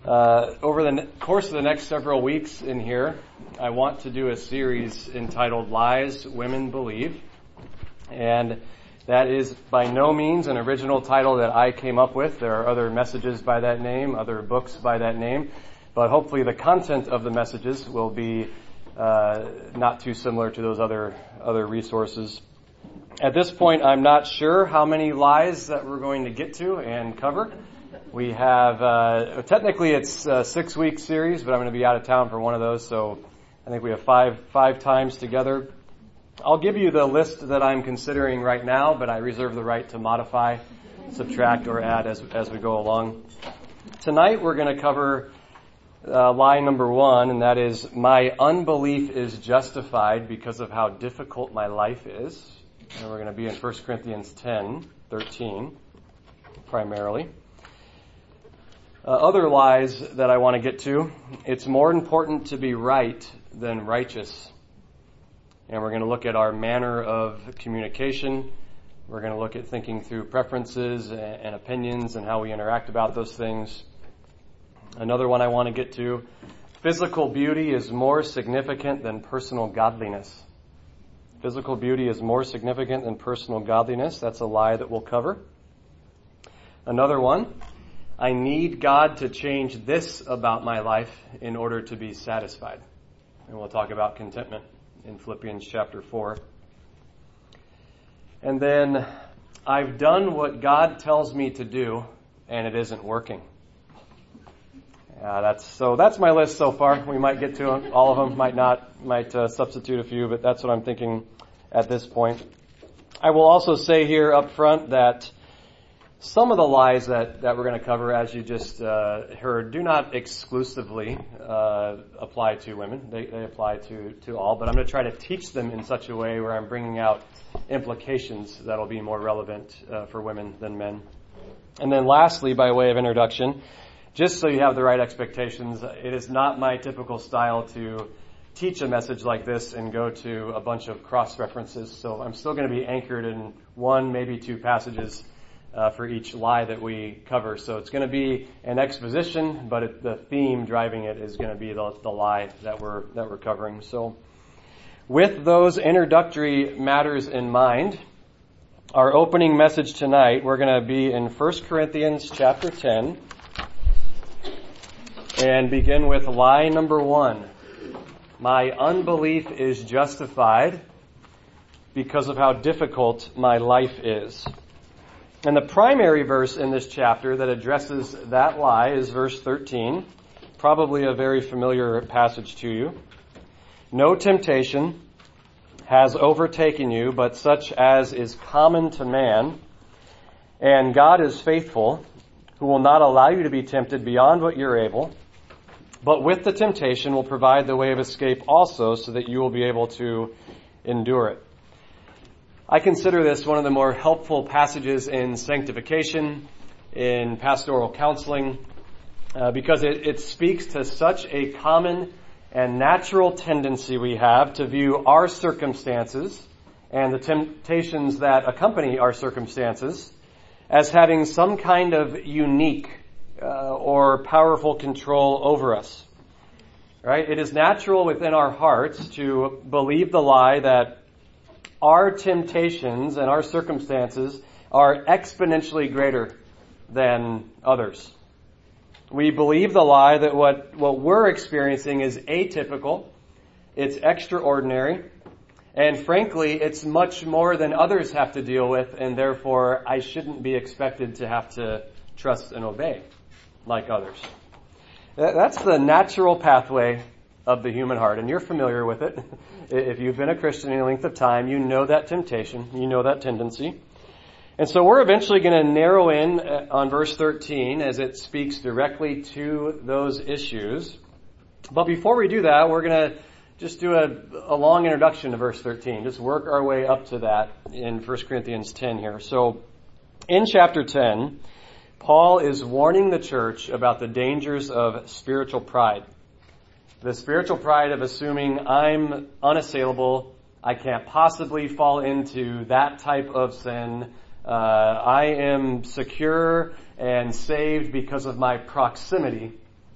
Over the course of the next several weeks in here, I want to do a series entitled Lies Women Believe. And that is by no means an original title that I came up with. There are other messages by that name, other books by that name. But hopefully the content of the messages will be not too similar to those other resources. At this point, I'm not sure how many lies that we're going to get to and cover. We have, technically it's a 6-week series, but I'm going to be out of town for one of those, so I think we have five times together. I'll give you the list that I'm considering right now, but I reserve the right to modify, subtract, or add as we go along. Tonight we're going to cover lie number 1, and that is, my unbelief is justified because of how difficult my life is. And we're going to be in 1 Corinthians 10:13, primarily. Other lies that I want to get to, it's more important to be right than righteous. And we're going to look at our manner of communication. We're going to look at thinking through preferences and opinions and how we interact about those things. Another one I want to get to, physical beauty is more significant than personal godliness. Physical beauty is more significant than personal godliness. That's a lie that we'll cover. Another one, I need God to change this about my life in order to be satisfied. And we'll talk about contentment in Philippians chapter 4. And then, I've done what God tells me to do, and it isn't working. That's my list so far. We might get to all of them, might substitute a few, but that's what I'm thinking at this point. I will also say here up front that some of the lies that we're going to cover, as you just heard, do not exclusively apply to women. They apply to all, but I'm going to try to teach them in such a way where I'm bringing out implications that will be more relevant for women than men. And then lastly, by way of introduction, just so you have the right expectations, it is not my typical style to teach a message like this and go to a bunch of cross-references. So I'm still going to be anchored in one, maybe two passages for each lie that we cover. So it's going to be an exposition, but the theme driving it is going to be the lie that we're covering. So with those introductory matters in mind, our opening message tonight, we're going to be in 1 Corinthians chapter 10 and begin with lie number 1. My unbelief is justified because of how difficult my life is. And the primary verse in this chapter that addresses that lie is verse 13, probably a very familiar passage to you. No temptation has overtaken you, but such as is common to man. And God is faithful, who will not allow you to be tempted beyond what you're able, but with the temptation will provide the way of escape also, so that you will be able to endure it. I consider this one of the more helpful passages in sanctification, in pastoral counseling, because it speaks to such a common and natural tendency we have to view our circumstances and the temptations that accompany our circumstances as having some kind of unique or powerful control over us. Right? It is natural within our hearts to believe the lie that our temptations and our circumstances are exponentially greater than others. We believe the lie that what we're experiencing is atypical, it's extraordinary, and frankly, it's much more than others have to deal with, and therefore I shouldn't be expected to have to trust and obey like others. That's the natural pathway of the human heart, and you're familiar with it. If you've been a Christian any length of time, you know that temptation, you know that tendency. And so we're eventually going to narrow in on verse 13 as it speaks directly to those issues. But before we do that, we're going to just do a long introduction to verse 13. Just work our way up to that in 1 Corinthians 10 here. So in chapter 10, Paul is warning the church about the dangers of spiritual pride. The spiritual pride of assuming I'm unassailable, I can't possibly fall into that type of sin. I am secure and saved because of my proximity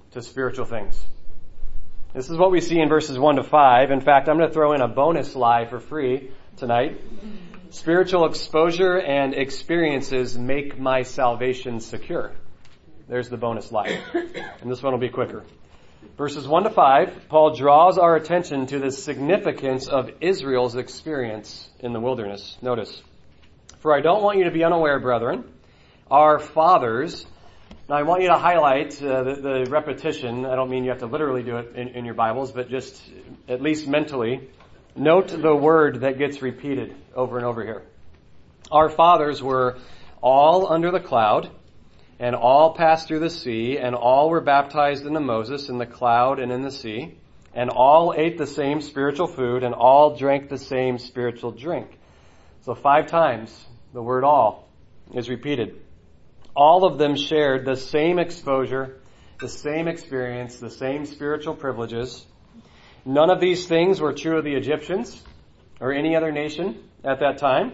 to spiritual things. This is what we see in verses 1 to 5. In fact, I'm going to throw in a bonus lie for free tonight. Spiritual exposure and experiences make my salvation secure. There's the bonus lie. And this one will be quicker. Verses 1 to 5, Paul draws our attention to the significance of Israel's experience in the wilderness. Notice, "For I don't want you to be unaware, brethren, our fathers..." Now, I want you to highlight the repetition. I don't mean you have to literally do it in your Bibles, but just at least mentally. Note the word that gets repeated over and over here. "Our fathers were all under the cloud, and all passed through the sea, and all were baptized into Moses in the cloud and in the sea, and all ate the same spiritual food, and all drank the same spiritual drink." So 5 times the word "all" is repeated. All of them shared the same exposure, the same experience, the same spiritual privileges. None of these things were true of the Egyptians or any other nation at that time.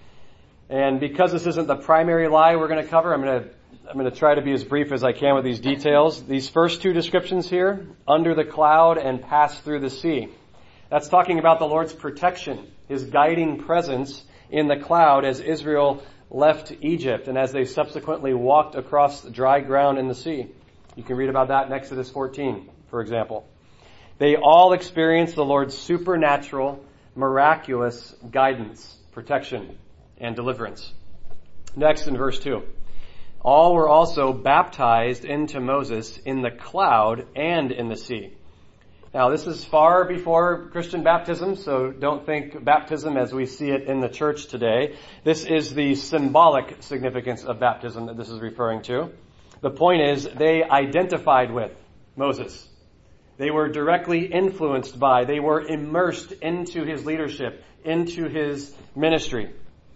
And because this isn't the primary lie we're going to cover, I'm going to try to be as brief as I can with these details. These first 2 descriptions here, under the cloud and passed through the sea. That's talking about the Lord's protection, His guiding presence in the cloud as Israel left Egypt and as they subsequently walked across dry ground in the sea. You can read about that in Exodus 14, for example. They all experienced the Lord's supernatural, miraculous guidance, protection, and deliverance. Next in verse 2. "All were also baptized into Moses in the cloud and in the sea." Now, this is far before Christian baptism, so don't think baptism as we see it in the church today. This is the symbolic significance of baptism that this is referring to. The point is, they identified with Moses. They were directly influenced by, they were immersed into his leadership, into his ministry.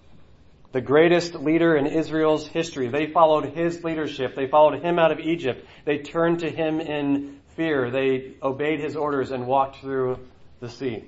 The greatest leader in Israel's history. They followed his leadership. They followed him out of Egypt. They turned to him in fear. They obeyed his orders and walked through the sea.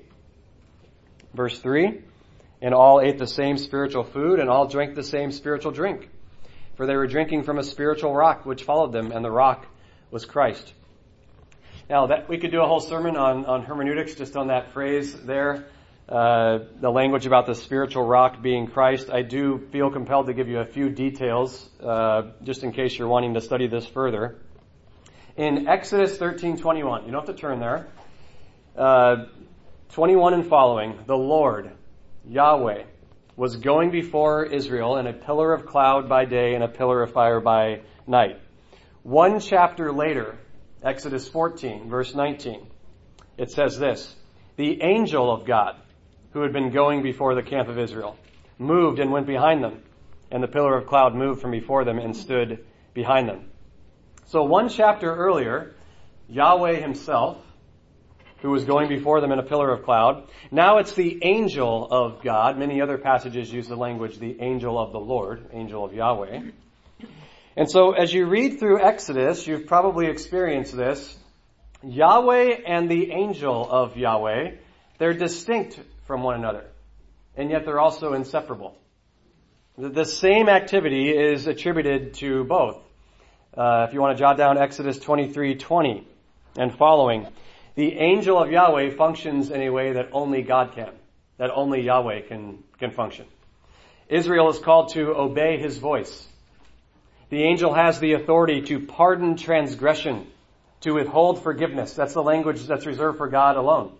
Verse 3, "And all ate the same spiritual food, and all drank the same spiritual drink. For they were drinking from a spiritual rock which followed them, and the rock was Christ." Now, that we could do a whole sermon on hermeneutics just on that phrase there. The language about the spiritual rock being Christ. I do feel compelled to give you a few details, just in case you're wanting to study this further. In Exodus 13:21, you don't have to turn there. 21 and following, the Lord, Yahweh, was going before Israel in a pillar of cloud by day and a pillar of fire by night. 1 chapter later, Exodus 14, verse 19, it says this, "The angel of God, who had been going before the camp of Israel, moved and went behind them, and the pillar of cloud moved from before them and stood behind them." So 1 chapter earlier, Yahweh himself, who was going before them in a pillar of cloud. Now it's the angel of God. Many other passages use the language, the angel of the Lord, angel of Yahweh. And so as you read through Exodus, you've probably experienced this. Yahweh and the angel of Yahweh, they're distinct from one another, and yet they're also inseparable. The same activity is attributed to both. If you want to jot down Exodus 23:20 and following, the angel of Yahweh functions in a way that only God can, that only Yahweh can function. Israel is called to obey his voice. The angel has the authority to pardon transgression, to withhold forgiveness. That's the language that's reserved for God alone.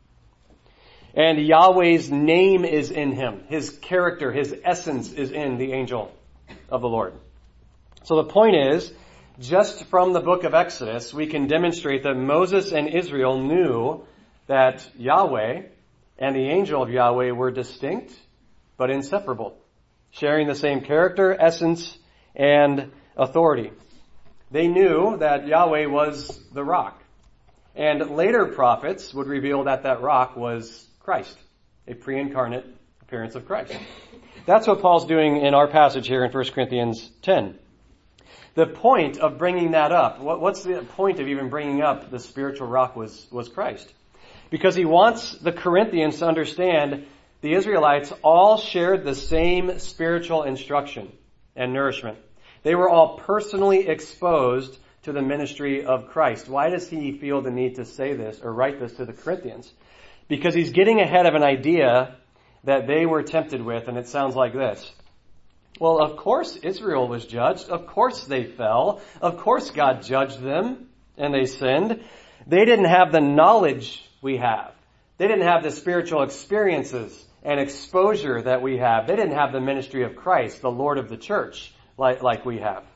And Yahweh's name is in him. His character, his essence is in the angel of the Lord. So the point is, just from the book of Exodus, we can demonstrate that Moses and Israel knew that Yahweh and the angel of Yahweh were distinct but inseparable, sharing the same character, essence, and authority. They knew that Yahweh was the rock. And later prophets would reveal that that rock was Christ, a pre-incarnate appearance of Christ. That's what Paul's doing in our passage here in 1 Corinthians 10. The point of bringing that up, what's the point of even bringing up the spiritual rock was Christ? Because he wants the Corinthians to understand the Israelites all shared the same spiritual instruction and nourishment. They were all personally exposed to the ministry of Christ. Why does he feel the need to say this or write this to the Corinthians? Because he's getting ahead of an idea that they were tempted with, and it sounds like this. Well, of course Israel was judged. Of course they fell. Of course God judged them and they sinned. They didn't have the knowledge we have. They didn't have the spiritual experiences and exposure that we have. They didn't have the ministry of Christ, the Lord of the church, like we have.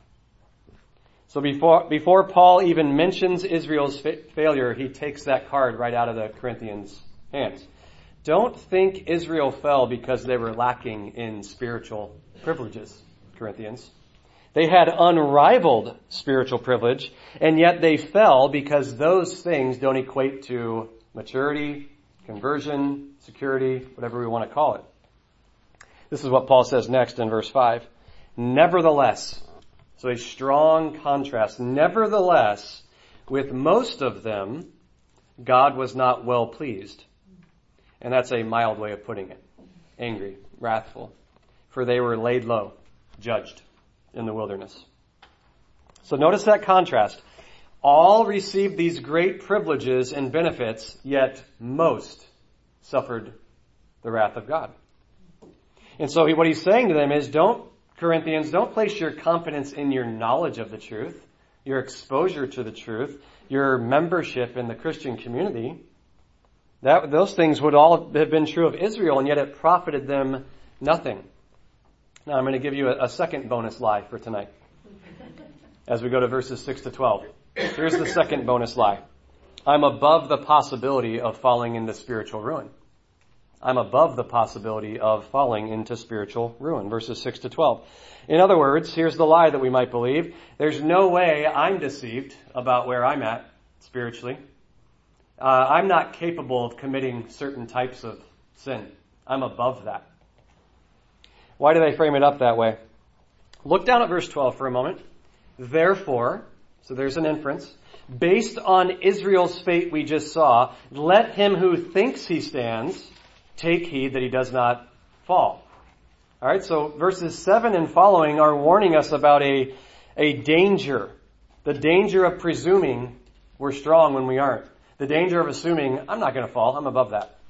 So before Paul even mentions Israel's failure, he takes that card right out of the Corinthians' hands. Don't think Israel fell because they were lacking in spiritual privileges, Corinthians. They had unrivaled spiritual privilege, and yet they fell because those things don't equate to maturity, conversion, security, whatever we want to call it. This is what Paul says next in verse 5. Nevertheless, so a strong contrast, nevertheless, with most of them, God was not well pleased. And that's a mild way of putting it. Angry, wrathful. For they were laid low, judged in the wilderness. So notice that contrast. All received these great privileges and benefits, yet most suffered the wrath of God. And so what he's saying to them is, Corinthians, don't place your confidence in your knowledge of the truth, your exposure to the truth, your membership in the Christian community. Those things would all have been true of Israel, and yet it profited them nothing. Now I'm going to give you a second bonus lie for tonight as we go to verses 6 to 12. Here's the second bonus lie. I'm above the possibility of falling into spiritual ruin. I'm above the possibility of falling into spiritual ruin. Verses 6 to 12. In other words, here's the lie that we might believe. There's no way I'm deceived about where I'm at spiritually. I'm not capable of committing certain types of sin. I'm above that. Why do they frame it up that way? Look down at verse 12 for a moment. Therefore, so there's an inference, based on Israel's fate we just saw, let him who thinks he stands take heed that he does not fall. All right, so verses 7 and following are warning us about a danger. The danger of presuming we're strong when we aren't. The danger of assuming, I'm not going to fall, I'm above that.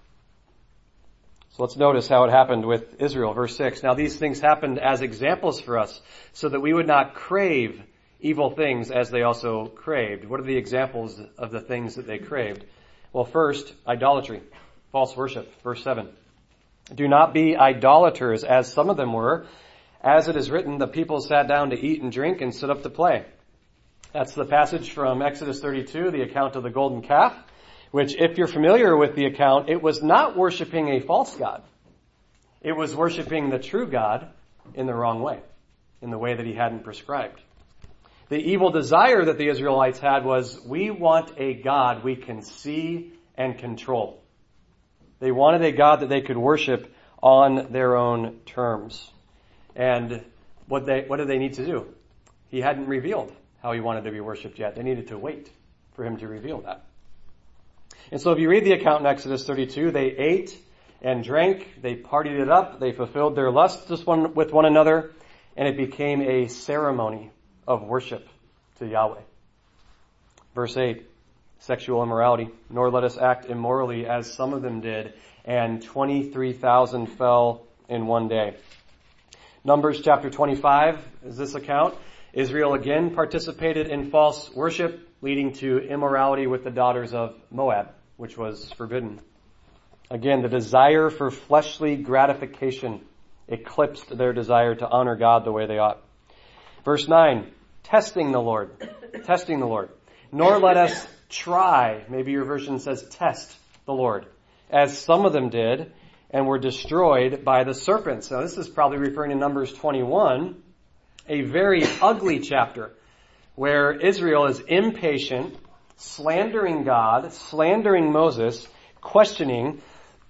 So let's notice how it happened with Israel. Verse 6. Now these things happened as examples for us, so that we would not crave evil things as they also craved. What are the examples of the things that they craved? Well, first, idolatry, false worship. Verse 7. Do not be idolaters, as some of them were. As it is written, the people sat down to eat and drink and stood up to play. That's the passage from Exodus 32, the account of the golden calf, which, if you're familiar with the account, it was not worshiping a false god. It was worshiping the true God in the wrong way, in the way that he hadn't prescribed. The evil desire that the Israelites had was, we want a God we can see and control. They wanted a God that they could worship on their own terms. And what did they need to do? He hadn't revealed how he wanted to be worshipped yet. They needed to wait for him to reveal that. And so if you read the account in Exodus 32, they ate and drank, they partied it up, they fulfilled their lusts with one another, and it became a ceremony of worship to Yahweh. Verse 8, sexual immorality, nor let us act immorally as some of them did, and 23,000 fell in one day. Numbers chapter 25 is this account. Israel again participated in false worship, leading to immorality with the daughters of Moab, which was forbidden. Again, the desire for fleshly gratification eclipsed their desire to honor God the way they ought. Verse 9, testing the Lord. Testing the Lord. Nor let us try, maybe your version says test the Lord, as some of them did, and were destroyed by the serpents. Now this is probably referring to Numbers 21, a very ugly chapter, where Israel is impatient, slandering God, slandering Moses, questioning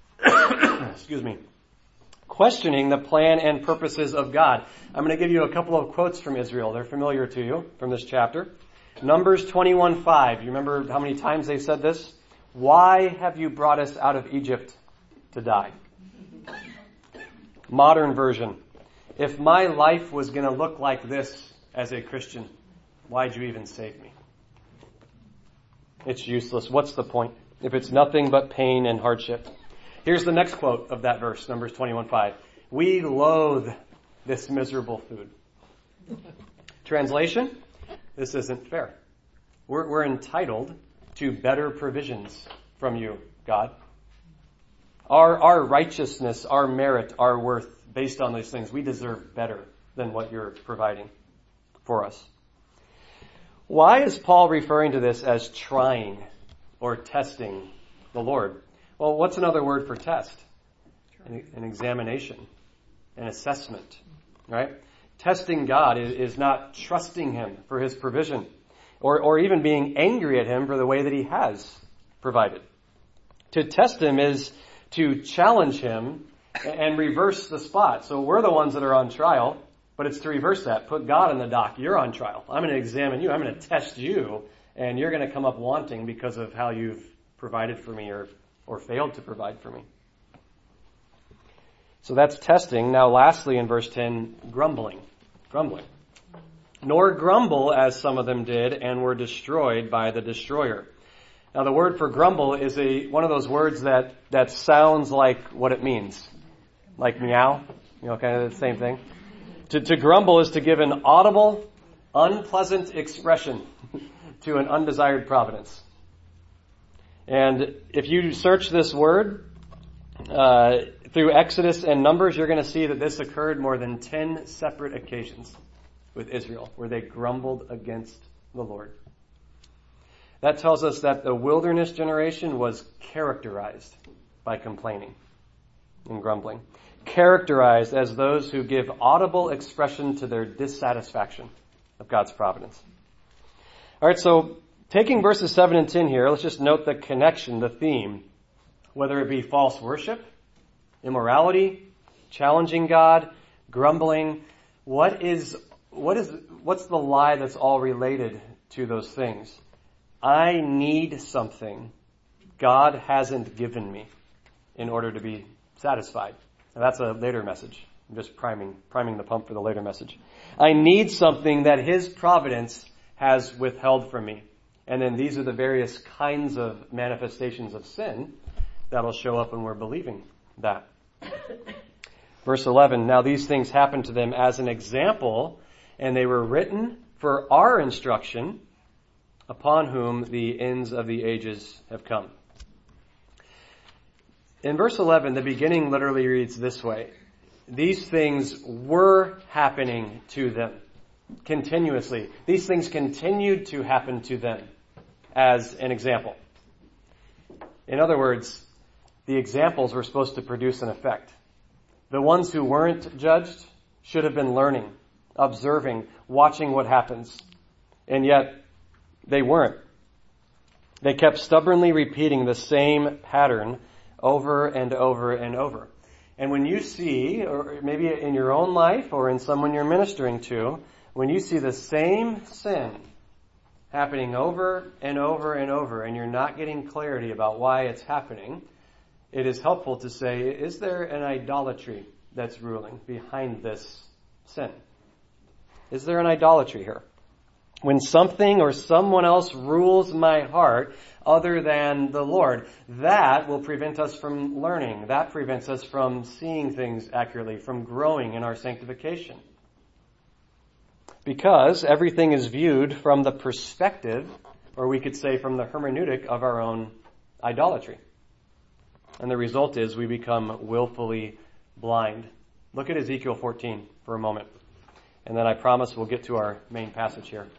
questioning the plan and purposes of God. I'm going to give you a couple of quotes from Israel. They're familiar to you from this chapter. Numbers 21:5. You remember how many times they said this? Why have you brought us out of Egypt to die? Modern version. If my life was going to look like this as a Christian, why'd you even save me? It's useless. What's the point if it's nothing but pain and hardship? Here's the next quote of that verse, Numbers 21:5. We loathe this miserable food. Translation, this isn't fair. We're entitled to better provisions from you, God. Our righteousness, our merit, our worth, based on these things, we deserve better than what you're providing for us. Why is Paul referring to this as trying or testing the Lord? Well, what's another word for test? An examination, an assessment, right? Testing God is not trusting him for his provision or even being angry at him for the way that he has provided. To test him is to challenge him and reverse the spot. So we're the ones that are on trial, but it's to reverse that. Put God in the dock. You're on trial. I'm going to examine you. I'm going to test you, and you're going to come up wanting because of how you've provided for me or failed to provide for me. So that's testing. Now lastly in verse 10, grumbling. Nor grumble as some of them did and were destroyed by the destroyer. Now the word for grumble is one of those words that sounds like what it means. Like meow, kind of the same thing. To grumble is to give an audible, unpleasant expression to an undesired providence. And if you search this word through Exodus and Numbers, you're going to see that this occurred more than 10 separate occasions with Israel, where they grumbled against the Lord. That tells us that the wilderness generation was characterized by complaining and grumbling. Characterized as those who give audible expression to their dissatisfaction of God's providence. All right, so taking verses 7 and 10 here, let's just note the connection, the theme, whether it be false worship, immorality, challenging God, grumbling. What's the lie that's all related to those things? I need something God hasn't given me in order to be satisfied. Now that's a later message. I'm just priming the pump for the later message. I need something that his providence has withheld from me. And then these are the various kinds of manifestations of sin that'll show up when we're believing that. Verse 11, now these things happened to them as an example, and they were written for our instruction, upon whom the ends of the ages have come. In verse 11, the beginning literally reads this way. These things were happening to them continuously. These things continued to happen to them as an example. In other words, the examples were supposed to produce an effect. The ones who weren't judged should have been learning, observing, watching what happens. And yet, they weren't. They kept stubbornly repeating the same pattern over and over and over. And when you see, or maybe in your own life or in someone you're ministering to, when you see the same sin happening over and over and over, and you're not getting clarity about why it's happening, it is helpful to say, is there an idolatry that's ruling behind this sin? Is there an idolatry here? When something or someone else rules my heart other than the Lord, that will prevent us from learning. That prevents us from seeing things accurately, from growing in our sanctification. Because everything is viewed from the perspective, or we could say from the hermeneutic of our own idolatry. And the result is we become willfully blind. Look at Ezekiel 14 for a moment. And then I promise we'll get to our main passage here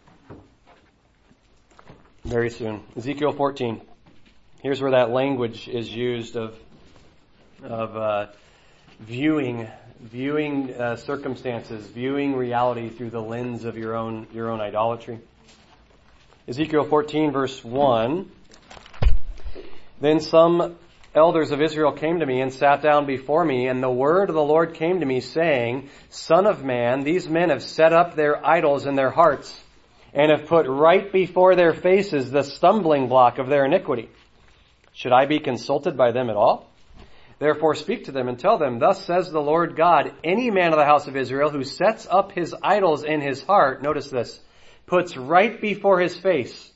very soon. Ezekiel 14. Here's where that language is used of viewing circumstances, viewing reality through the lens of your own idolatry. Ezekiel 14 verse 1. Then some elders of Israel came to me and sat down before me, and the word of the Lord came to me, saying, Son of man, these men have set up their idols in their hearts, and have put right before their faces the stumbling block of their iniquity. Should I be consulted by them at all? Therefore speak to them and tell them, Thus says the Lord God, any man of the house of Israel who sets up his idols in his heart, notice this, puts right before his face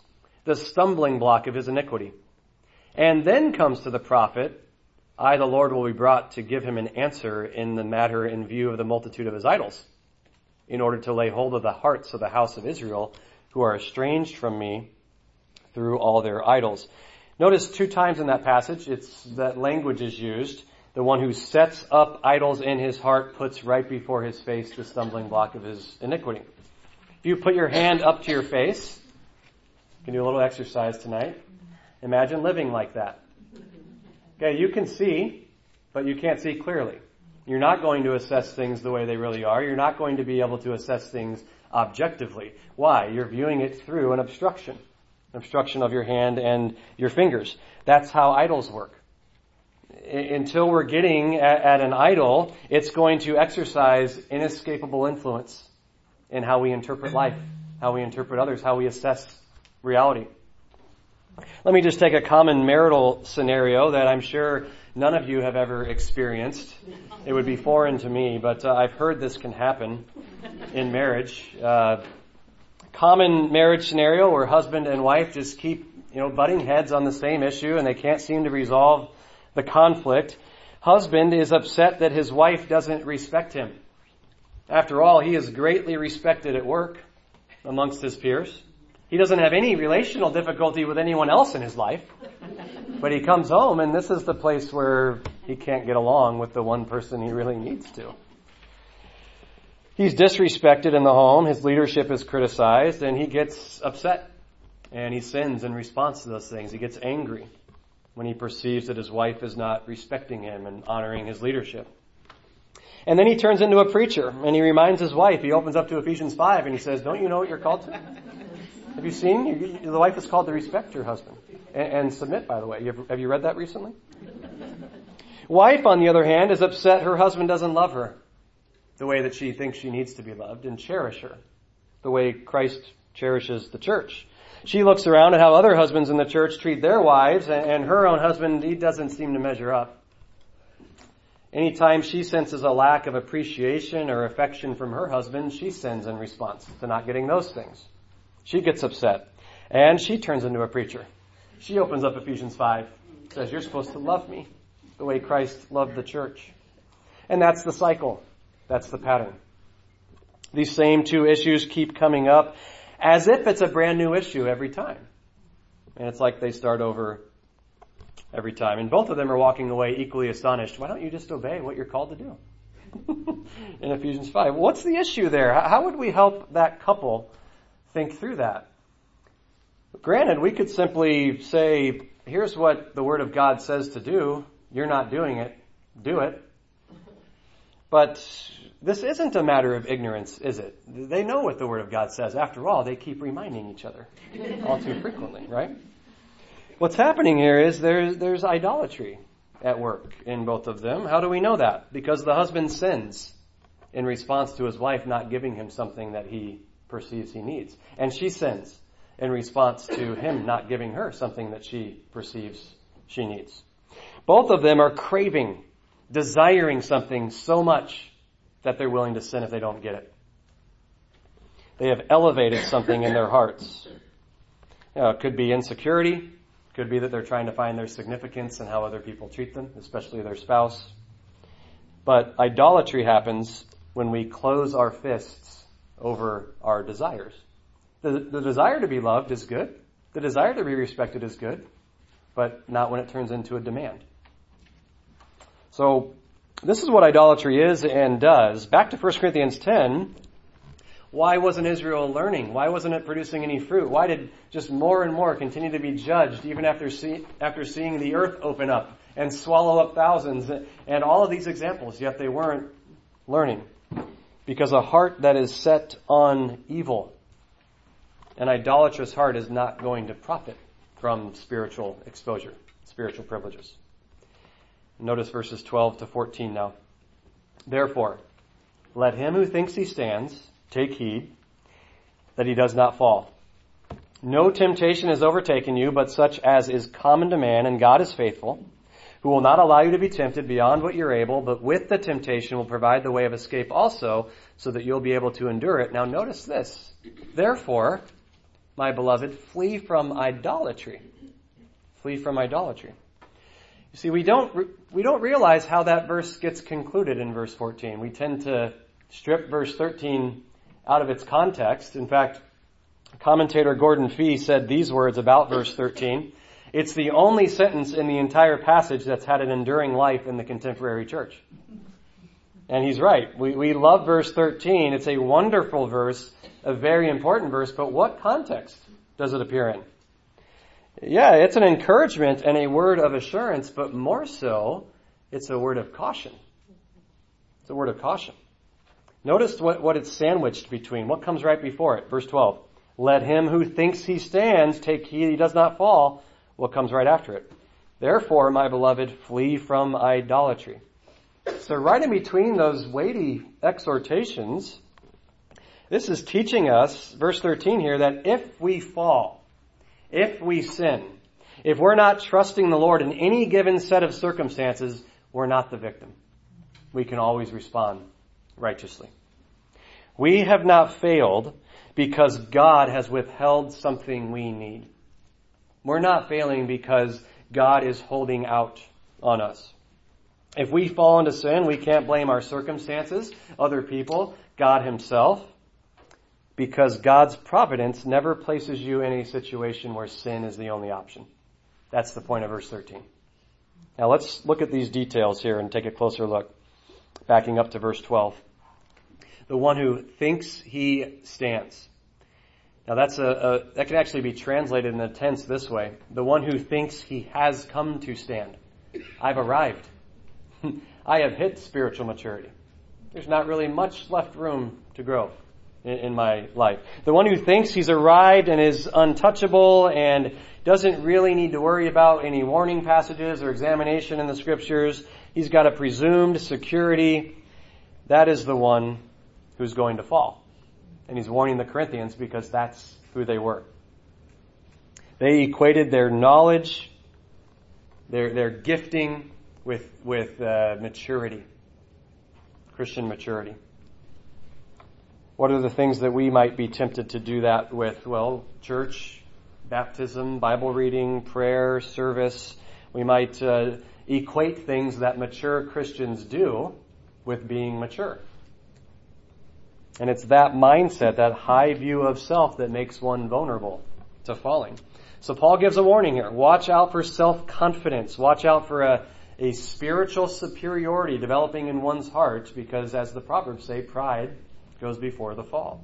the stumbling block of his iniquity. And then comes to the prophet, I, the Lord, will be brought to give him an answer in the matter in view of the multitude of his idols, in order to lay hold of the hearts of the house of Israel, who are estranged from me through all their idols. Notice 2 times in that passage, it's that language is used. The one who sets up idols in his heart puts right before his face the stumbling block of his iniquity. If you put your hand up to your face, you can do a little exercise tonight. Imagine living like that. Okay, you can see, but you can't see clearly. You're not going to assess things the way they really are. You're not going to be able to assess things objectively. Why? You're viewing it through an obstruction of your hand and your fingers. That's how idols work. Until we're getting at an idol, it's going to exercise inescapable influence in how we interpret life, how we interpret others, how we assess reality. Let me just take a common marital scenario that I'm sure none of you have ever experienced. It would be foreign to me, but I've heard this can happen in marriage. Common marriage scenario where husband and wife just keep, butting heads on the same issue and they can't seem to resolve the conflict. Husband is upset that his wife doesn't respect him. After all, he is greatly respected at work amongst his peers. He doesn't have any relational difficulty with anyone else in his life. But he comes home and this is the place where he can't get along with the one person he really needs to. He's disrespected in the home, his leadership is criticized, and he gets upset. And he sins in response to those things. He gets angry when he perceives that his wife is not respecting him and honoring his leadership. And then he turns into a preacher and he reminds his wife. He opens up to Ephesians 5 and he says, don't you know what you're called to? Have you seen? The wife is called to respect her husband and submit, by the way. Have you read that recently? Wife, on the other hand, is upset her husband doesn't love her the way that she thinks she needs to be loved and cherish her the way Christ cherishes the church. She looks around at how other husbands in the church treat their wives, and her own husband, he doesn't seem to measure up. Anytime she senses a lack of appreciation or affection from her husband, she sins in response to not getting those things. She gets upset, and she turns into a preacher. She opens up Ephesians 5, says, you're supposed to love me the way Christ loved the church. And that's the cycle. That's the pattern. These same 2 issues keep coming up as if it's a brand new issue every time. And it's like they start over every time. And both of them are walking away equally astonished. Why don't you just obey what you're called to do? In Ephesians 5. What's the issue there? How would we help that couple think through that? Granted, we could simply say, here's what the Word of God says to do. You're not doing it. Do it. But this isn't a matter of ignorance, is it? They know what the Word of God says. After all, they keep reminding each other all too frequently, right? What's happening here is there's idolatry at work in both of them. How do we know that? Because the husband sins in response to his wife not giving him something that he perceives he needs. And she sins in response to him not giving her something that she perceives she needs. Both of them are craving, desiring something so much that they're willing to sin if they don't get it. They have elevated something in their hearts. It could be insecurity. Could be that they're trying to find their significance in how other people treat them, especially their spouse. But idolatry happens when we close our fists over our desires. The desire to be loved is good. The desire to be respected is good, but not when it turns into a demand. So this is what idolatry is and does. Back to 1 Corinthians 10. Why wasn't Israel learning? Why wasn't it producing any fruit? Why did just more and more continue to be judged even after seeing the earth open up and swallow up thousands and all of these examples, yet they weren't learning? Because a heart that is set on evil, an idolatrous heart, is not going to profit from spiritual exposure, spiritual privileges. Notice verses 12 to 14 now. Therefore, let him who thinks he stands take heed that he does not fall. No temptation has overtaken you, but such as is common to man, and God is faithful, who will not allow you to be tempted beyond what you're able, but with the temptation will provide the way of escape also, so that you'll be able to endure it. Now notice this. Therefore, my beloved, flee from idolatry. Flee from idolatry. You see, we don't realize how that verse gets concluded in verse 14. We tend to strip verse 13 out of its context. In fact, commentator Gordon Fee said these words about verse 13. It's the only sentence in the entire passage that's had an enduring life in the contemporary church. And he's right. We love verse 13. It's a wonderful verse, a very important verse, but what context does it appear in? Yeah, it's an encouragement and a word of assurance, but more so, it's a word of caution. It's a word of caution. Notice what it's sandwiched between. What comes right before it? Verse 12. Let him who thinks he stands take heed he does not fall. What comes right after it? Therefore, my beloved, flee from idolatry. So right in between those weighty exhortations, this is teaching us, verse 13 here, that if we fall, if we sin, if we're not trusting the Lord in any given set of circumstances, we're not the victim. We can always respond righteously. We have not failed because God has withheld something we need. We're not failing because God is holding out on us. If we fall into sin, we can't blame our circumstances, other people, God himself, because God's providence never places you in a situation where sin is the only option. That's the point of verse 13. Now let's look at these details here and take a closer look. Backing up to verse 12. The one who thinks he stands. Now that can actually be translated in a tense this way. The one who thinks he has come to stand. I've arrived. I have hit spiritual maturity. There's not really much left room to grow in my life. The one who thinks he's arrived and is untouchable and doesn't really need to worry about any warning passages or examination in the scriptures. He's got a presumed security. That is the one who's going to fall. And he's warning the Corinthians because that's who they were. They equated their knowledge, their gifting with maturity, Christian maturity. What are the things that we might be tempted to do that with? Well, church, baptism, Bible reading, prayer, service. We might equate things that mature Christians do with being mature. And it's that mindset, that high view of self that makes one vulnerable to falling. So Paul gives a warning here. Watch out for self-confidence. Watch out for a spiritual superiority developing in one's heart, because as the Proverbs say, pride goes before the fall.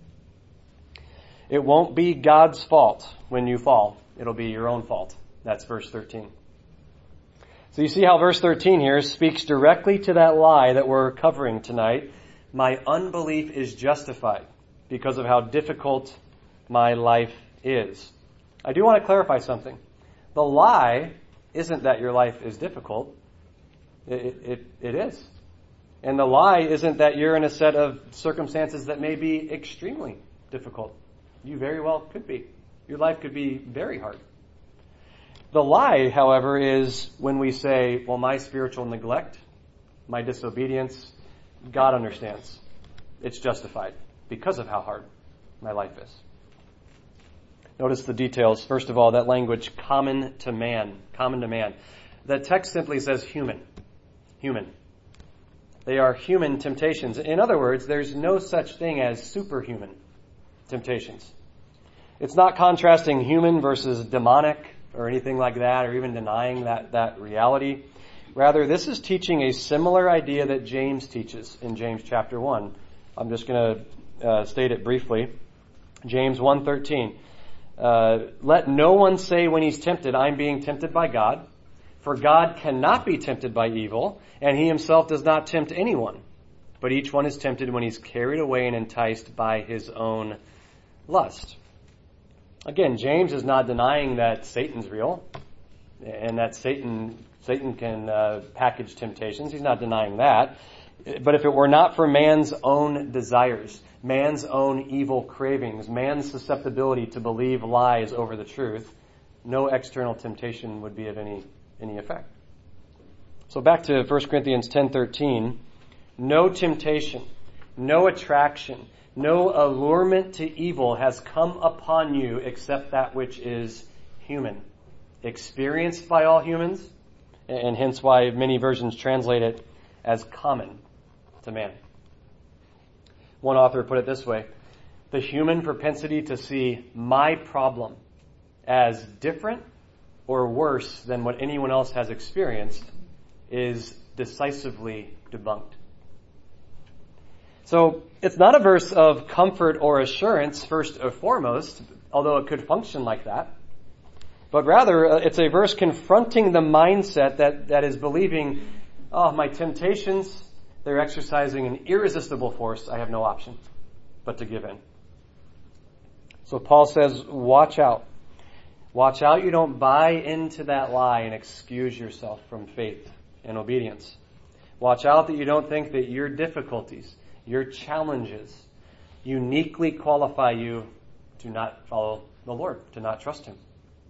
It won't be God's fault when you fall. It'll be your own fault. That's verse 13. So you see how verse 13 here speaks directly to that lie that we're covering tonight. My unbelief is justified because of how difficult my life is. I do want to clarify something. The lie isn't that your life is difficult. It is. And the lie isn't that you're in a set of circumstances that may be extremely difficult. You very well could be. Your life could be very hard. The lie, however, is when we say, well, my spiritual neglect, my disobedience, God understands. It's justified because of how hard my life is. Notice the details. First of all, that language, common to man. Common to man. The text simply says human. Human. They are human temptations. In other words, there's no such thing as superhuman temptations. It's not contrasting human versus demonic or anything like that, or even denying that reality. Rather, this is teaching a similar idea that James teaches in James chapter 1. I'm just going to state it briefly. James 1:13. Let no one say when he's tempted, I'm being tempted by God. For God cannot be tempted by evil, and he himself does not tempt anyone. But each one is tempted when he's carried away and enticed by his own lust. Again, James is not denying that Satan's real and that Satan can package temptations. He's not denying that. But if it were not for man's own desires, man's own evil cravings, man's susceptibility to believe lies over the truth, no external temptation would be of any effect. So back to 1 Corinthians 10:13. No temptation, no attraction, No allurement to evil has come upon you except that which is human, experienced by all humans, and hence why many versions translate it as common to man. One author put it this way: the human propensity to see my problem as different or worse than what anyone else has experienced is decisively debunked. So it's not a verse of comfort or assurance first or foremost, although it could function like that. But rather, it's a verse confronting the mindset that is believing, oh, my temptations, they're exercising an irresistible force. I have no option but to give in. So Paul says, watch out. Watch out you don't buy into that lie and excuse yourself from faith and obedience. Watch out that you don't think that your difficulties, your challenges, uniquely qualify you to not follow the Lord, to not trust Him.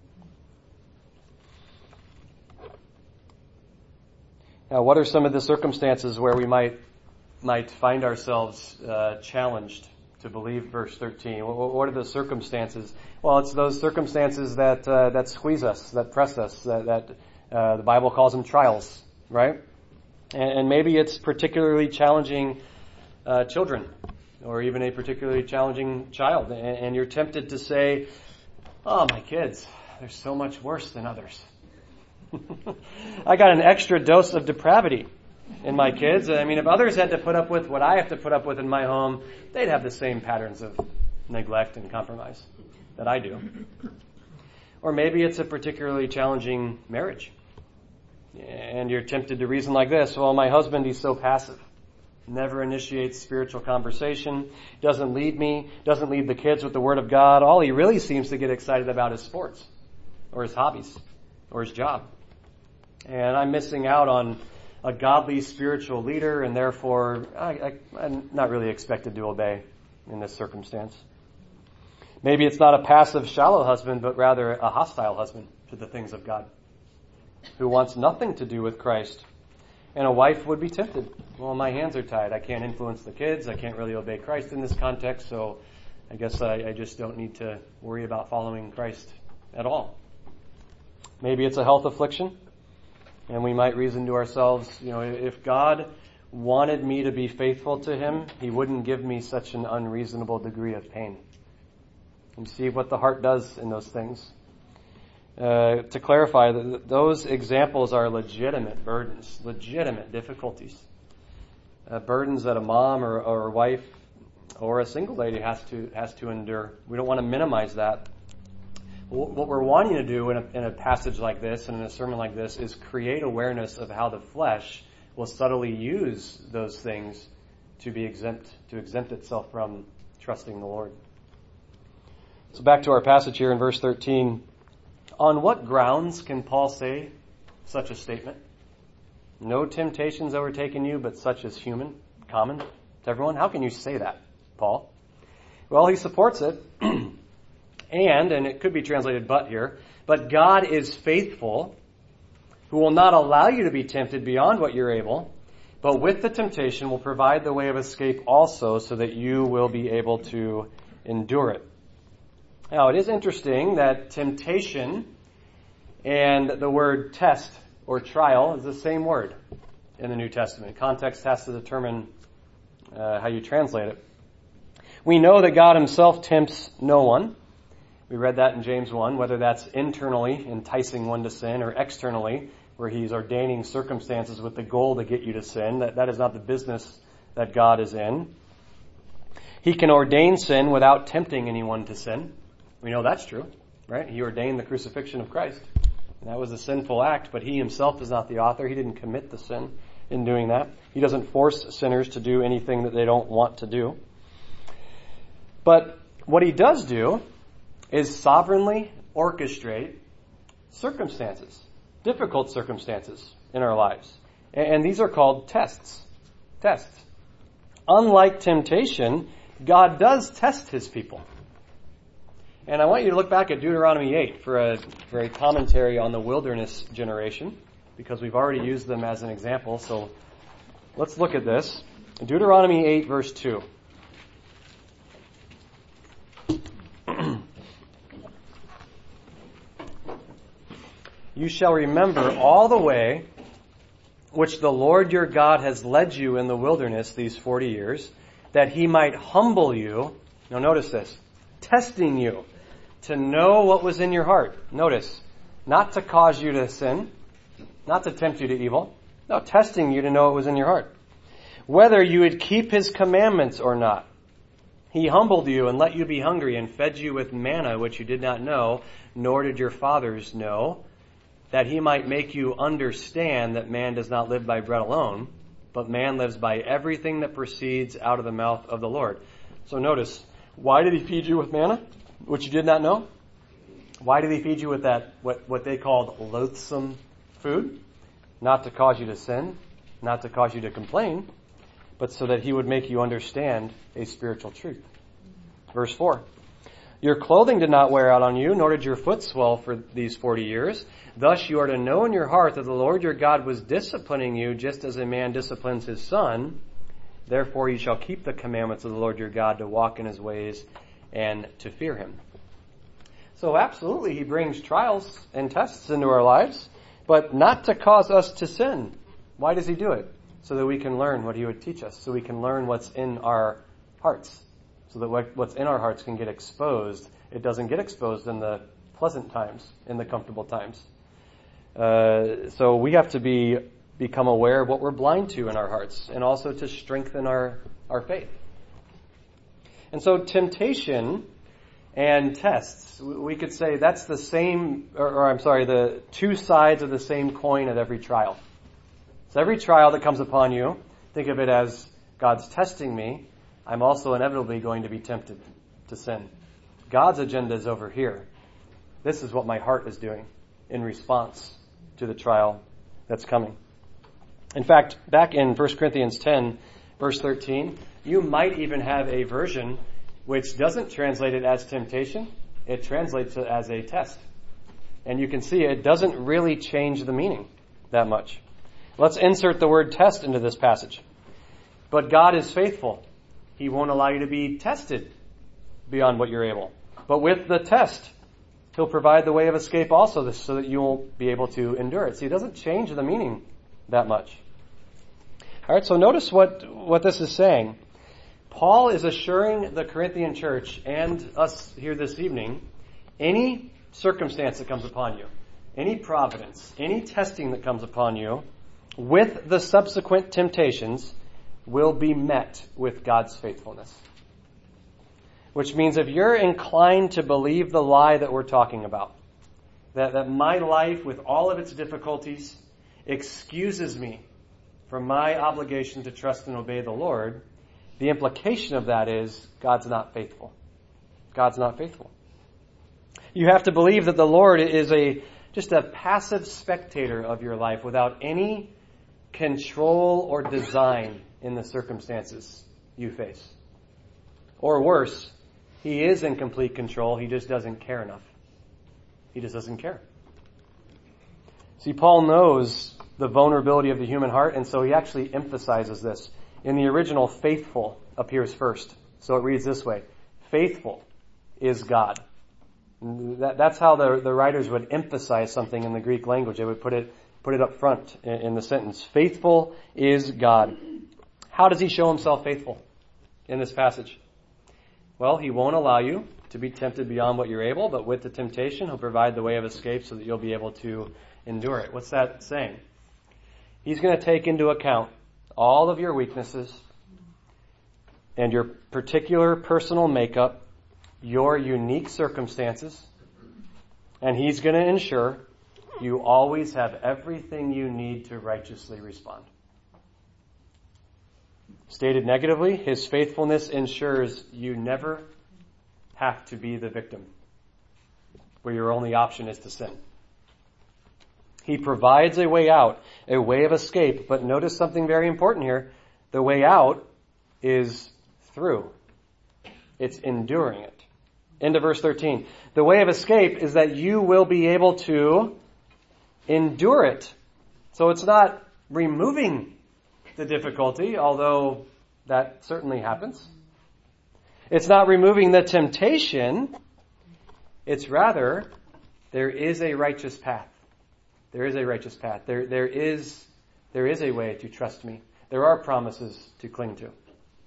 Now, what are some of the circumstances where we might find ourselves challenged to believe verse 13? What are the circumstances? Well, it's those circumstances that squeeze us, that press us, that the Bible calls them trials, right? And maybe it's particularly challenging children, or even a particularly challenging child, and you're tempted to say, oh, my kids, they're so much worse than others. I got an extra dose of depravity in my kids. I mean, if others had to put up with what I have to put up with in my home, they'd have the same patterns of neglect and compromise that I do. Or maybe it's a particularly challenging marriage, and you're tempted to reason like this: well, my husband, he's so passive, never initiates spiritual conversation, doesn't lead me, doesn't lead the kids with the Word of God. All he really seems to get excited about is sports, or his hobbies, or his job. And I'm missing out on a godly spiritual leader, and therefore I'm not really expected to obey in this circumstance. Maybe it's not a passive, shallow husband, but rather a hostile husband to the things of God, who wants nothing to do with Christ. And a wife would be tempted. Well, my hands are tied. I can't influence the kids. I can't really obey Christ in this context, so I guess I just don't need to worry about following Christ at all. Maybe it's a health affliction, and we might reason to ourselves, if God wanted me to be faithful to Him, He wouldn't give me such an unreasonable degree of pain. You see what the heart does in those things. To clarify, those examples are legitimate burdens, legitimate difficulties, burdens that a mom or a wife or a single lady has to endure. We don't want to minimize that. What we're wanting to do in a passage like this and in a sermon like this is create awareness of how the flesh will subtly use those things to exempt itself from trusting the Lord. So back to our passage here in verse 13. On what grounds can Paul say such a statement? No temptations overtaken you, but such as human, common to everyone. How can you say that, Paul? Well, he supports it. And it could be translated but here, but God is faithful, who will not allow you to be tempted beyond what you're able, but with the temptation will provide the way of escape also, so that you will be able to endure it. Now, it is interesting that temptation and the word test or trial is the same word in the New Testament. Context has to determine how you translate it. We know that God Himself tempts no one. We read that in James 1, whether that's internally enticing one to sin or externally, where He's ordaining circumstances with the goal to get you to sin. That is not the business that God is in. He can ordain sin without tempting anyone to sin. We know that's true, right? He ordained the crucifixion of Christ. And that was a sinful act, but He Himself is not the author. He didn't commit the sin in doing that. He doesn't force sinners to do anything that they don't want to do. But what He does do is sovereignly orchestrate circumstances, difficult circumstances in our lives. And these are called tests. Tests. Unlike temptation, God does test His people. And I want you to look back at Deuteronomy 8 for a commentary on the wilderness generation, because we've already used them as an example. So let's look at this. Deuteronomy 8, verse 2. you shall remember all the way which the Lord your God has led you in the wilderness these 40 years, that he might humble you. Now notice this, testing you to know what was in your heart. Notice, not to cause you to sin, not to tempt you to evil. No, testing you to know what was in your heart. Whether you would keep his commandments or not. He humbled you and let you be hungry and fed you with manna which you did not know, nor did your fathers know, that he might make you understand that man does not live by bread alone, but man lives by everything that proceeds out of the mouth of the Lord. So notice, why did he feed you with manna, which you did not know? Why did he feed you with that, what they called loathsome food? Not to cause you to sin, not to cause you to complain, but so that he would make you understand a spiritual truth. Verse 4. Your clothing did not wear out on you, nor did your foot swell for these 40 years. Thus you are to know in your heart that the Lord your God was disciplining you just as a man disciplines his son. Therefore you shall keep the commandments of the Lord your God to walk in his ways and to fear him. So absolutely he brings trials and tests into our lives, but not to cause us to sin. Why does he do it? So that we can learn what he would teach us, so we can learn what's in our hearts, so that what's in our hearts can get exposed. It doesn't get exposed in the pleasant times, in the comfortable times. So we have to become aware of what we're blind to in our hearts, and also to strengthen our faith. And so temptation and tests, we could say that's the same, the two sides of the same coin at every trial. So every trial that comes upon you, think of it as God's testing me. I'm also inevitably going to be tempted to sin. God's agenda is over here. This is what my heart is doing in response to the trial that's coming. In fact, back in 1 Corinthians 10, verse 13, you might even have a version which doesn't translate it as temptation. It translates it as a test. And you can see it doesn't really change the meaning that much. Let's insert the word test into this passage. But God is faithful. He won't allow you to be tested beyond what you're able. But with the test, he'll provide the way of escape also, so that you will be able to endure it. See, it doesn't change the meaning that much. All right, so notice what this is saying. Paul is assuring the Corinthian church and us here this evening, any circumstance that comes upon you, any providence, any testing that comes upon you, with the subsequent temptations, will be met with God's faithfulness. Which means if you're inclined to believe the lie that we're talking about, that my life with all of its difficulties excuses me from my obligation to trust and obey the Lord, the implication of that is God's not faithful. God's not faithful. You have to believe that the Lord is just a passive spectator of your life without any control or design in the circumstances you face. Or worse, he is in complete control. He just doesn't care enough. He just doesn't care. See, Paul knows the vulnerability of the human heart, and so he actually emphasizes this. In the original, faithful appears first. So it reads this way: faithful is God. That's how the writers would emphasize something in the Greek language. They would put it up front in the sentence. Faithful is God. How does he show himself faithful in this passage? Well, he won't allow you to be tempted beyond what you're able, but with the temptation, he'll provide the way of escape so that you'll be able to endure it. What's that saying? He's going to take into account all of your weaknesses and your particular personal makeup, your unique circumstances, and he's going to ensure you always have everything you need to righteously respond. Stated negatively, his faithfulness ensures you never have to be the victim, where your only option is to sin. He provides a way out, a way of escape, but notice something very important here. The way out is through. It's enduring it. Into verse 13. The way of escape is that you will be able to endure it. So it's not removing the difficulty, although that certainly happens. It's not removing the temptation. It's rather, there is a righteous path. There is a righteous path. There is a way to trust me. There are promises to cling to.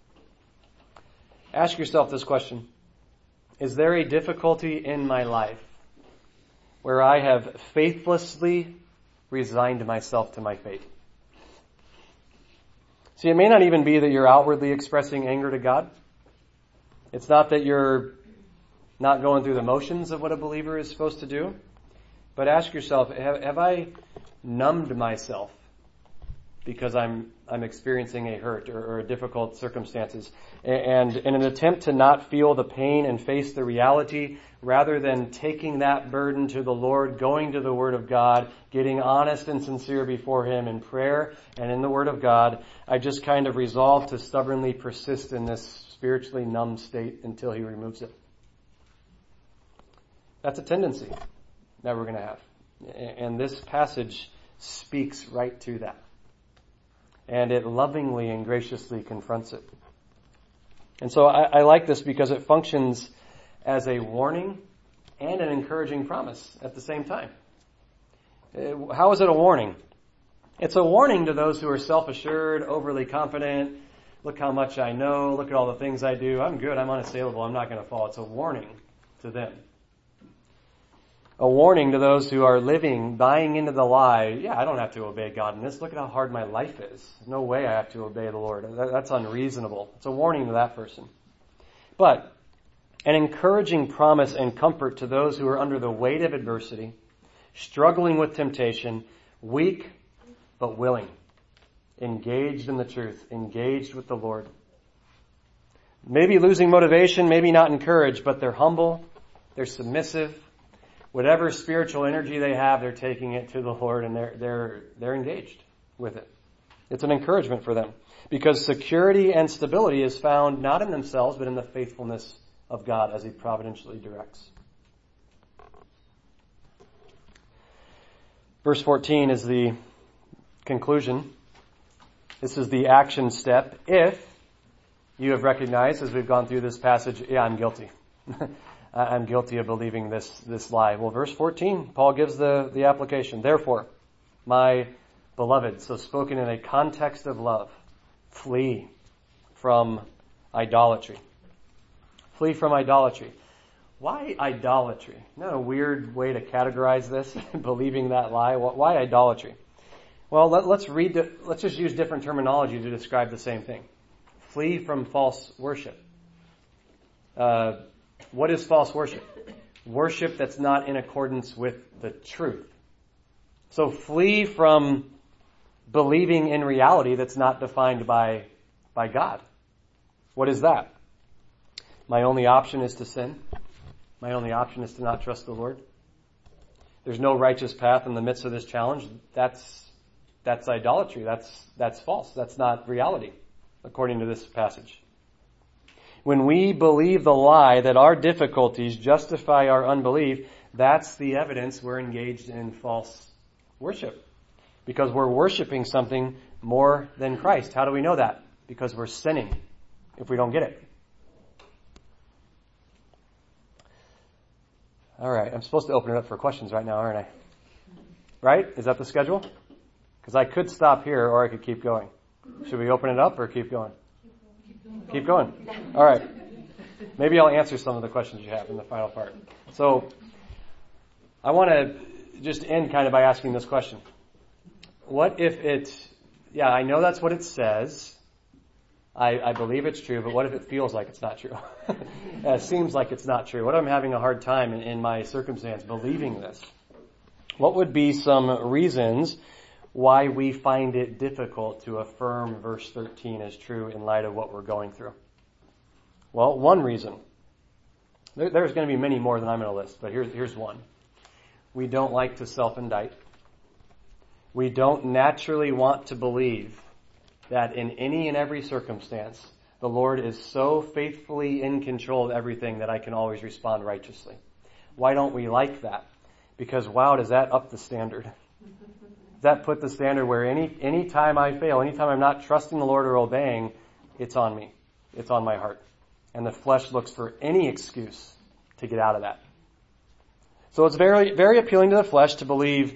Ask yourself this question. Is there a difficulty in my life where I have faithlessly resigned myself to my fate? See, it may not even be that you're outwardly expressing anger to God. It's not that you're not going through the motions of what a believer is supposed to do. But ask yourself, have I numbed myself because I'm experiencing a hurt or difficult circumstances? And in an attempt to not feel the pain and face the reality, rather than taking that burden to the Lord, going to the Word of God, getting honest and sincere before Him in prayer and in the Word of God, I just kind of resolve to stubbornly persist in this spiritually numb state until He removes it. That's a tendency that we're going to have. And this passage speaks right to that. And it lovingly and graciously confronts it. And so I like this because it functions as a warning and an encouraging promise at the same time. How is it a warning? It's a warning to those who are self-assured, overly confident. Look how much I know. Look at all the things I do. I'm good. I'm unassailable. I'm not going to fall. It's a warning to them. A warning to those who are buying into the lie, I don't have to obey God in this. Look at how hard my life is. No way I have to obey the Lord. That's unreasonable. It's a warning to that person. But an encouraging promise and comfort to those who are under the weight of adversity, struggling with temptation, weak but willing, engaged in the truth, engaged with the Lord. Maybe losing motivation, maybe not encouraged, but they're humble, they're submissive. Whatever spiritual energy they have, they're taking it to the Lord, and they're engaged with it. It's an encouragement for them, because security and stability is found not in themselves, but in the faithfulness of God as He providentially directs. Verse 14 is the conclusion. This is the action step. If you have recognized, as we've gone through this passage, I'm guilty. I'm guilty of believing this lie. Well, verse 14, Paul gives the application. Therefore, my beloved, so spoken in a context of love, flee from idolatry. Flee from idolatry. Why idolatry? Isn't that a weird way to categorize this, believing that lie? Why idolatry? Well, let's just use different terminology to describe the same thing. Flee from false worship. What is false worship? Worship that's not in accordance with the truth. So flee from believing in reality that's not defined by God. What is that? My only option is to sin. My only option is to not trust the Lord. There's no righteous path in the midst of this challenge. That's idolatry. That's false. That's not reality, according to this passage. When we believe the lie that our difficulties justify our unbelief, that's the evidence we're engaged in false worship. Because we're worshiping something more than Christ. How do we know that? Because we're sinning if we don't get it. All right, I'm supposed to open it up for questions right now, aren't I? Right? Is that the schedule? Because I could stop here or I could keep going. Should we open it up or keep going? Keep going. All right. Maybe I'll answer some of the questions you have in the final part. So I want to just end kind of by asking this question. What if I know that's what it says. I believe it's true, but what if it feels like it's not true? It seems like it's not true. What if I'm having a hard time in my circumstance believing this? What would be some reasons why we find it difficult to affirm verse 13 as true in light of what we're going through? Well, one reason. There's going to be many more than I'm going to list, but here's one. We don't like to self-indict. We don't naturally want to believe that in any and every circumstance, the Lord is so faithfully in control of everything that I can always respond righteously. Why don't we like that? Because, wow, does that up the standard? Does that put the standard where any time I fail, any time I'm not trusting the Lord or obeying, it's on me. It's on my heart. And the flesh looks for any excuse to get out of that. So it's very, very appealing to the flesh to believe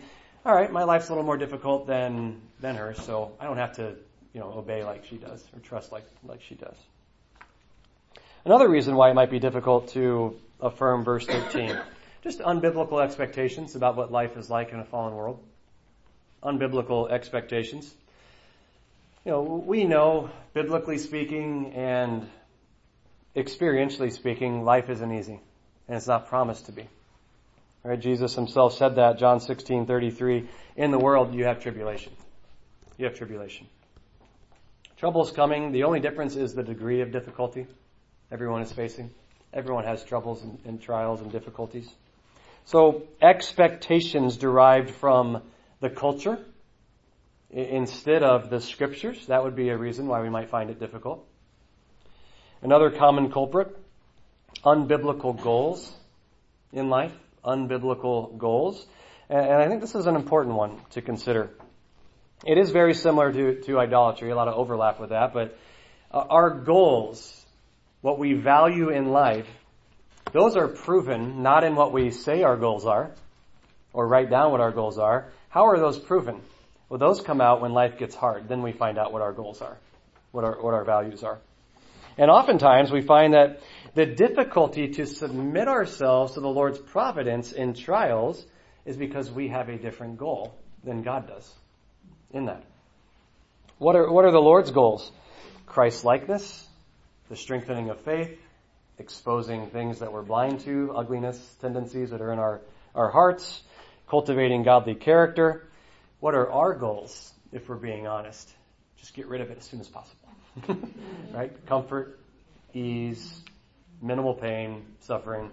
all right, my life's a little more difficult than hers, so I don't have to, obey like she does or trust like she does. Another reason why it might be difficult to affirm verse 13, just unbiblical expectations about what life is like in a fallen world. Unbiblical expectations. We know, biblically speaking and experientially speaking, life isn't easy, and it's not promised to be. Right? Jesus himself said that, John 16:33, in the world you have tribulation. You have tribulation. Trouble's coming. The only difference is the degree of difficulty everyone is facing. Everyone has troubles and trials and difficulties. So expectations derived from the culture instead of the scriptures, that would be a reason why we might find it difficult. Another common culprit, unbiblical goals in life, unbiblical goals. And I think this is an important one to consider. It is very similar to idolatry, a lot of overlap with that, but our goals, what we value in life, those are proven not in what we say our goals are or write down what our goals are. How are those proven? Well, those come out when life gets hard. Then we find out what our goals are, what our values are. And oftentimes we find that the difficulty to submit ourselves to the Lord's providence in trials is because we have a different goal than God does in that. What are the Lord's goals? Christ-likeness, the strengthening of faith, exposing things that we're blind to, ugliness, tendencies that are in our hearts, cultivating godly character. What are our goals, if we're being honest? Just get rid of it as soon as possible. Right? Comfort, ease, minimal pain, suffering.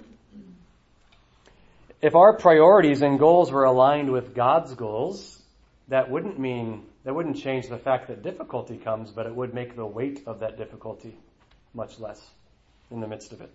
If our priorities and goals were aligned with God's goals, that wouldn't change the fact that difficulty comes, but it would make the weight of that difficulty much less in the midst of it.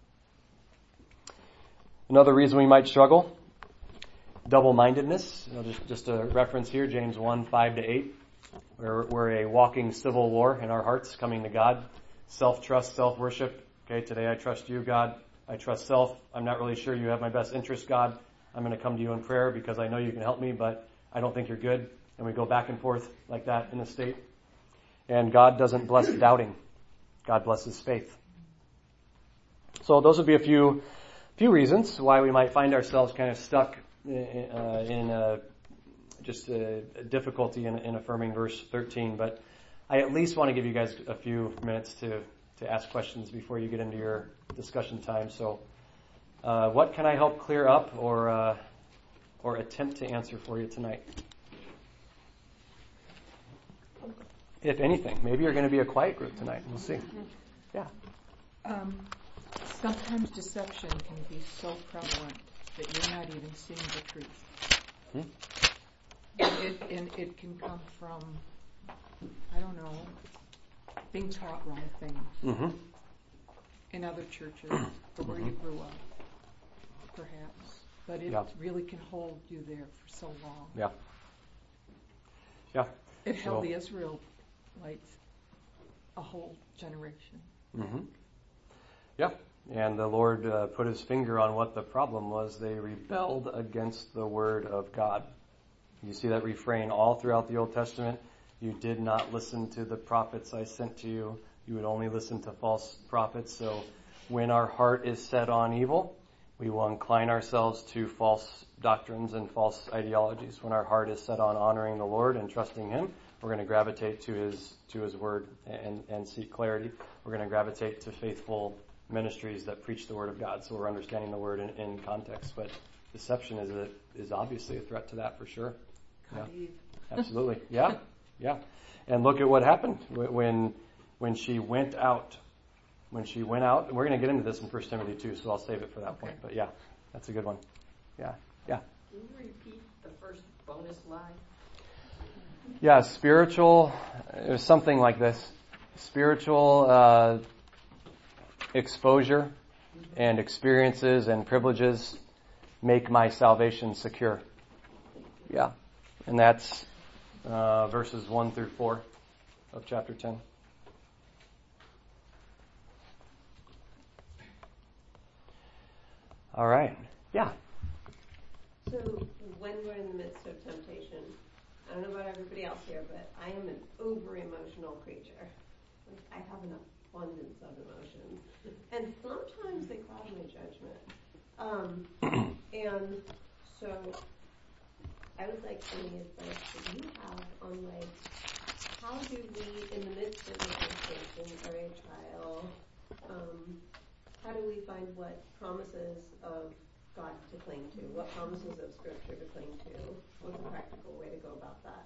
Another reason we might struggle, double-mindedness. Just a reference here, James 1:5-8. We're a walking civil war in our hearts coming to God. Self-trust, self-worship. Okay, today I trust you, God. I trust self. I'm not really sure you have my best interest, God. I'm going to come to you in prayer because I know you can help me, but I don't think you're good. And we go back and forth like that in the state. And God doesn't bless doubting. God blesses faith. So those would be a few reasons why we might find ourselves kind of stuck in difficulty in affirming verse 13. But I at least want to give you guys a few minutes to ask questions before you get into your discussion time. So what can I help clear up or attempt to answer for you tonight? If anything, maybe you're going to be a quiet group tonight. We'll see. Yeah. Sometimes deception can be so prevalent that you're not even seeing the truth. And it can come from, I don't know, being taught wrong things in other churches or where you grew up, perhaps. But it really can hold you there for so long. Yeah. Yeah. It held the Israelites a whole generation. Mm-hmm. Yeah. And the Lord put his finger on what the problem was. They rebelled against the word of God. You see that refrain all throughout the Old Testament. You did not listen to the prophets I sent to you. You would only listen to false prophets. So when our heart is set on evil, we will incline ourselves to false doctrines and false ideologies. When our heart is set on honoring the Lord and trusting him, we're going to gravitate to his word and seek clarity. We're going to gravitate to faithful ministries that preach the word of God. So we're understanding the word in context. But deception is obviously a threat to that for sure. Yeah, absolutely. Yeah. Yeah. And look at what happened when she went out. When she went out, and we're going to get into this in 1 Timothy 2, so I'll save it for that point. But yeah, that's a good one. Yeah. Yeah. Can you repeat the first bonus line? Yeah, spiritual, it was something like this. Spiritual exposure and experiences and privileges make my salvation secure. Yeah. And that's verses 1-4 of chapter 10. All right. Yeah. So when we're in the midst of temptation, I don't know about everybody else here, but I am an over-emotional creature. Like, I have an abundance of emotions. And sometimes they cloud my judgment. And so I would like any advice that you have on, like, how do we, in the midst of a temptation or a trial, how do we find what promises of God to cling to? What promises of Scripture to cling to? What's a practical way to go about that?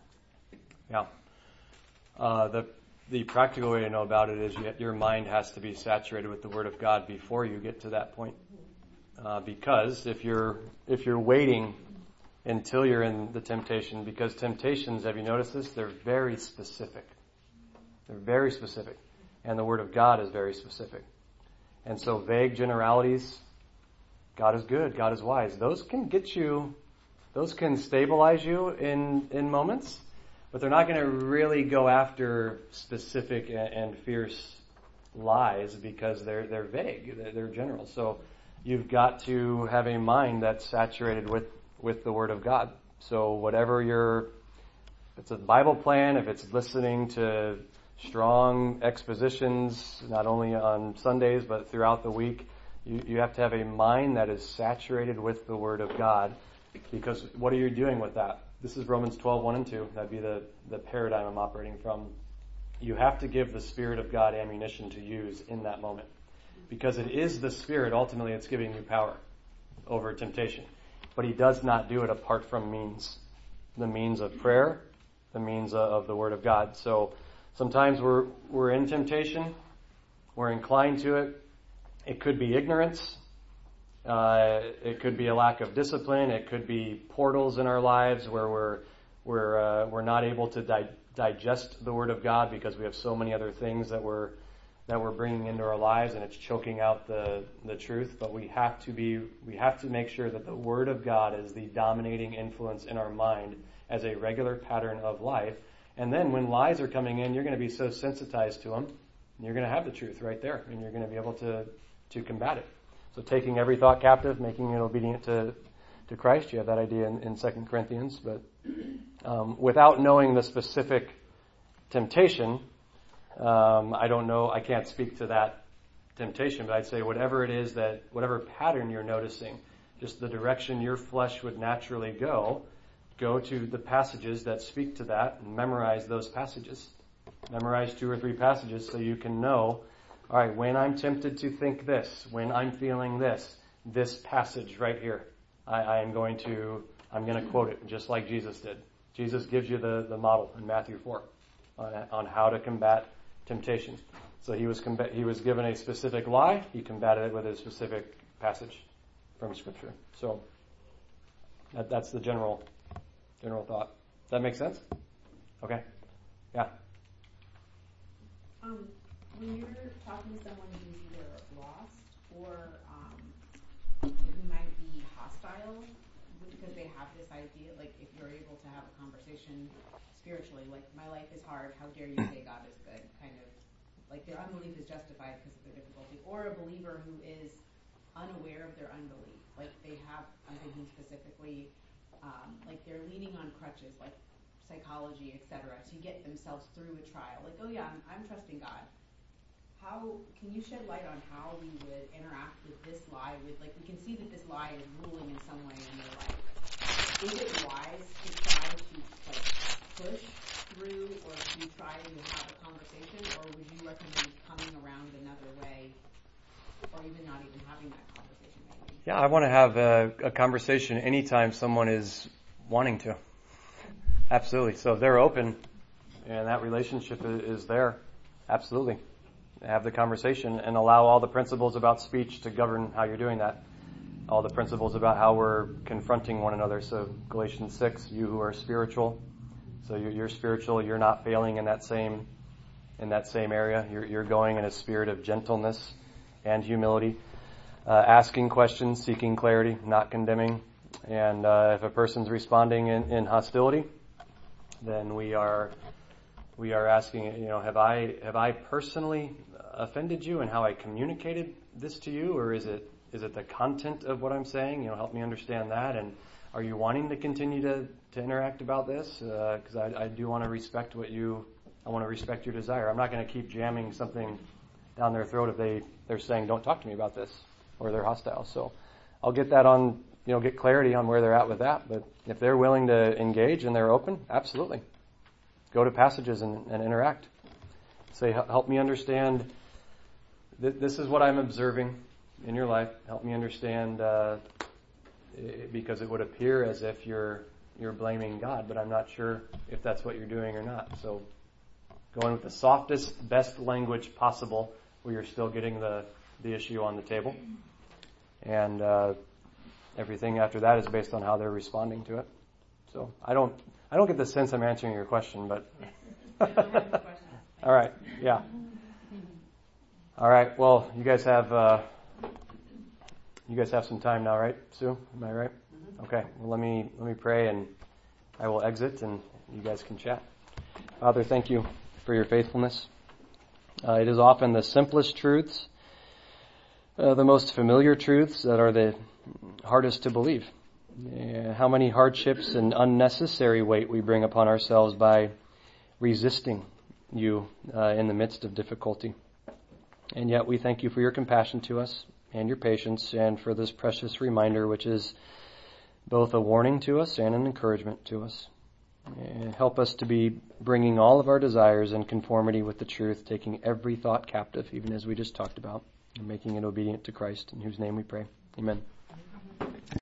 Yeah. The practical way to know about it is your mind has to be saturated with the Word of God before you get to that point. Because if you're waiting until you're in the temptation, because temptations, have you noticed this? They're very specific. They're very specific. And the Word of God is very specific. And so vague generalities, God is good, God is wise, those can stabilize you in moments, but they're not going to really go after specific and fierce lies because they're vague, they're general. So you've got to have a mind that's saturated with the Word of God. So whatever if it's a Bible plan, if it's listening to strong expositions, not only on Sundays, but throughout the week, you have to have a mind that is saturated with the Word of God. Because what are you doing with that? This is Romans 12, 1 and 2. That'd be the paradigm I'm operating from. You have to give the Spirit of God ammunition to use in that moment. Because it is the Spirit, ultimately, that's giving you power over temptation. But He does not do it apart from means. The means of prayer, the means of the Word of God. So sometimes we're in temptation, we're inclined to it. It could be ignorance. It could be a lack of discipline. It could be portals in our lives where we're not able to digest the Word of God because we have so many other things that we're bringing into our lives, and it's choking out the truth. But we have to make sure that the Word of God is the dominating influence in our mind as a regular pattern of life. And then when lies are coming in, you're going to be so sensitized to them, and you're going to have the truth right there, and you're going to be able to combat it. So taking every thought captive, making it obedient to Christ. You have that idea in 2 Corinthians. But without knowing the specific temptation, I don't know, I can't speak to that temptation, but I'd say whatever it is whatever pattern you're noticing, just the direction your flesh would naturally go to the passages that speak to that and memorize those passages. Memorize 2 or 3 passages so you can know, all right, when I'm tempted to think this, when I'm feeling this passage right here, I'm going to quote it just like Jesus did. Jesus gives you the model in Matthew 4 on how to combat temptation. So he was given a specific lie. He combated it with a specific passage from Scripture. So that's the general thought. Does that make sense? Okay. Yeah. When you're talking to someone who's either lost or who might be hostile because they have this idea, like if you're able to have a conversation spiritually, like my life is hard, how dare you say God is good, kind of like their unbelief is justified because of their difficulty, or a believer who is unaware of their unbelief, like they have, I'm thinking specifically, like they're leaning on crutches, like psychology, etc., to get themselves through a trial. Like, oh yeah, I'm trusting God. How can you shed light on how we would interact with this lie? Like we can see that this lie is ruling in some way in their life. Is it wise to try to push through, or to try to have a conversation, or would you recommend coming around another way, or even not even having that conversation? Maybe? Yeah, I want to have a conversation anytime someone is wanting to. Absolutely. So if they're open and that relationship is there, absolutely. Have the conversation and allow all the principles about speech to govern how you're doing that. All the principles about how we're confronting one another. So Galatians 6, you who are spiritual. So you're spiritual, you're not failing in that same area. You're going in a spirit of gentleness and humility. Asking questions, seeking clarity, not condemning. And if a person's responding in hostility, then we are asking, have I personally offended you in how I communicated this to you, or is it the content of what I'm saying? Help me understand that. And are you wanting to continue to interact about this? Because I do want to respect I want to respect your desire. I'm not going to keep jamming something down their throat if they're saying, don't talk to me about this, or they're hostile. So I'll get that on, get clarity on where they're at with that. But if they're willing to engage and they're open, absolutely. Go to passages and interact. Say, help me understand, this is what I'm observing in your life. Help me understand, because it would appear as if you're blaming God, but I'm not sure if that's what you're doing or not. So go in with the softest, best language possible, where you're still getting the issue on the table. And everything after that is based on how they're responding to it. So I don't get the sense I'm answering your question, but all right, yeah. All right, well, you guys have some time now, right, Sue? Am I right? Okay. Well, let me pray, and I will exit, and you guys can chat. Father, thank you for your faithfulness. It is often the simplest truths, the most familiar truths that are the hardest to believe. How many hardships and unnecessary weight we bring upon ourselves by resisting you in the midst of difficulty. And yet we thank you for your compassion to us and your patience, and for this precious reminder, which is both a warning to us and an encouragement to us. Help us to be bringing all of our desires in conformity with the truth, taking every thought captive, even as we just talked about, and making it obedient to Christ, in whose name we pray. Amen.